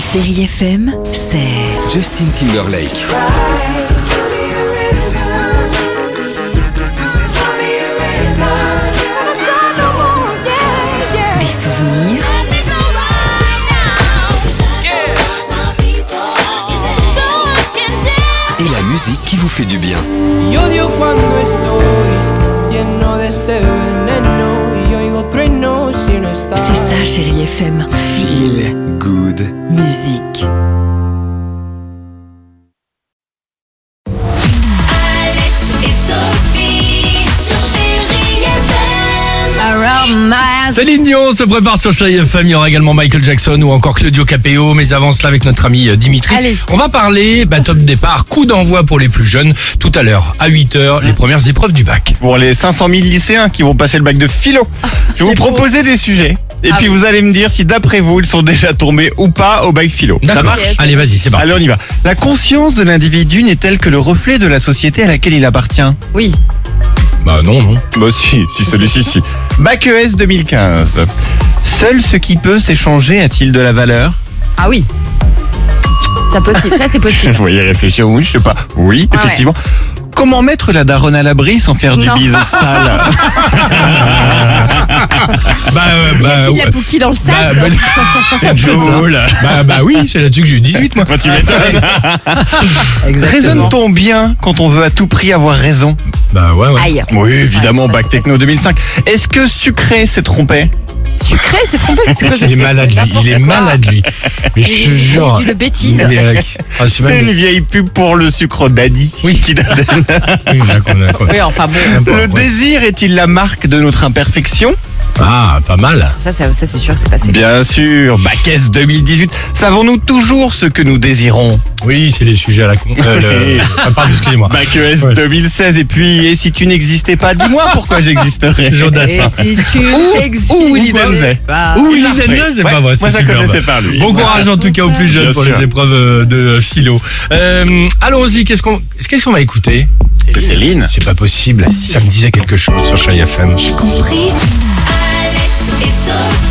Chérie FM, c'est Justin Timberlake. des souvenirs, Et la musique qui vous fait du bien. Y odio cuando estoy lleno de este veneno y oigo truenos si no estás. c'est ça Chérie FM. Feel good. Musique. Alex et Sophie sur Chérie FM. Céline Dion se prépare sur Chérie FM. Il y aura également Michael Jackson ou encore Claudio Capéo. Mais avant cela, avec notre ami Dimitri, on va parler top départ, coup d'envoi pour les plus jeunes. Tout à l'heure, à 8h, les premières épreuves du bac. Pour les 500 000 lycéens qui vont passer le bac de philo, je vais vous proposer des sujets. Et puis vous allez me dire si d'après vous, ils sont déjà tombés ou pas au bac philo. Ça D'accord. marche ? Allez, vas-y, c'est parti. Allez, on y va. La conscience de l'individu n'est-elle que le reflet de la société à laquelle il appartient ? Oui. Bah non. Bah si celui-ci, si. Bac ES 2015. Seul ce qui peut s'échanger a-t-il de la valeur ? Ah oui. Ça c'est Je possible. voyais réfléchir, oui, je sais pas. Oui, Ah ouais. effectivement. Comment mettre la daronne à l'abri sans faire du Non. bise sale ? Y a-t-il la pouquille dans le sas c'est Joule. Bah oui, c'est là-dessus que j'ai eu 18 moi. Bah, tu m'étonnes. Raisonne-t-on bien quand on veut à tout prix avoir raison ? Bah ouais. Aïe. Oui, évidemment, Ouais, bac c'est techno 2005. Est-ce que Sucré s'est trompé ? Sucré, c'est trompé. C'est quoi Il est malade lui, il est malade lui. Mais je te jure. Il dit de bêtises. C'est C'est une vieille pub pour le sucre daddy. Oui. Qui date- Oui, d'accord. Oui, enfin bon. Le désir est-il la marque de notre imperfection ? Ah, pas mal. Ça c'est sûr que c'est passé. Bien sûr, bac S 2018. Savons-nous toujours ce que nous désirons ? Oui, c'est les sujets à la con. Pardon, excusez-moi. Bac ES Ouais. 2016. Et puis, et si tu n'existais pas, dis-moi pourquoi j'existerais. Jodassin. Et si tu Ou Willy Denzey. Ou Willy Denzey, c'est Ouais, pas vrai. moi, c'est je la superbe. connaissais pas, lui. Bon courage en tout cas aux plus jeunes Bien pour sûr. les épreuves de philo. Allons-y, qu'est-ce qu'on va écouter ? C'est Céline. C'est pas possible. Ça me disait quelque chose sur Chérie FM. j'ai compris. Alex et Sophie.